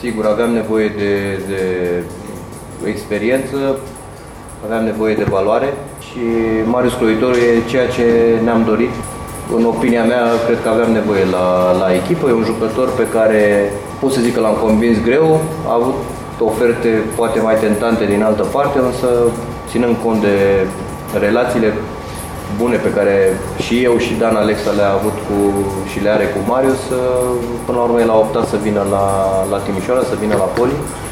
Sigur, aveam nevoie de experiență, aveam nevoie de valoare și Marius Croitoru e ceea ce ne-am dorit. În opinia mea, cred că aveam nevoie la echipă. E un jucător pe care pot să zic că l-am convins greu. A avut oferte poate mai tentante din altă parte, însă ținând cont de relațiile bune pe care și eu și Dan Alexa le-a avut și le are cu Marius, până la urmă el a optat să vină la Timișoara, să vină la Poli.